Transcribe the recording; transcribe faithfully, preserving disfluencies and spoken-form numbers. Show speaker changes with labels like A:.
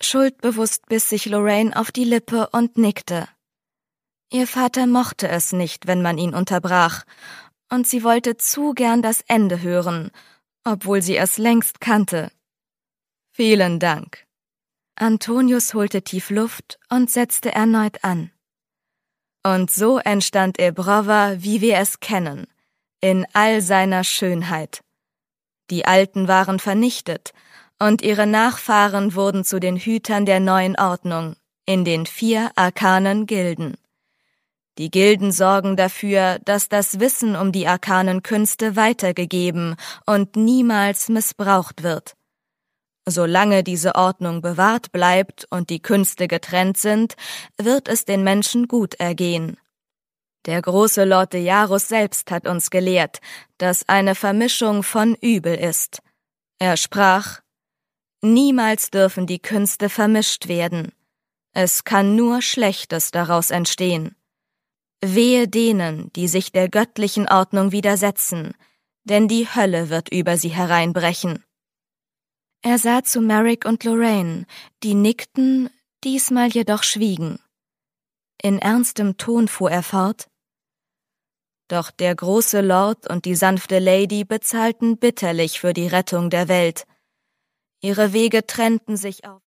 A: Schuldbewusst biss sich Lorraine auf die Lippe und nickte. Ihr Vater mochte es nicht, wenn man ihn unterbrach, und sie wollte zu gern das Ende hören, obwohl sie es längst kannte. »Vielen Dank.« Antonius holte tief Luft und setzte erneut an. Und so entstand Ebrova, wie wir es kennen, in all seiner Schönheit. Die Alten waren vernichtet, und ihre Nachfahren wurden zu den Hütern der neuen Ordnung, in den vier arkanen Gilden. Die Gilden sorgen dafür, dass das Wissen um die arkanen Künste weitergegeben und niemals missbraucht wird. Solange diese Ordnung bewahrt bleibt und die Künste getrennt sind, wird es den Menschen gut ergehen. Der große Lord Dejarus selbst hat uns gelehrt, dass eine Vermischung von Übel ist. Er sprach: Niemals dürfen die Künste vermischt werden. Es kann nur Schlechtes daraus entstehen. Wehe denen, die sich der göttlichen Ordnung widersetzen, denn die Hölle wird über sie hereinbrechen. Er sah zu Merrick und Lorraine, die nickten, diesmal jedoch schwiegen. In ernstem Ton fuhr er fort: Doch der große Lord und die sanfte Lady bezahlten bitterlich für die Rettung der Welt. Ihre Wege trennten sich auf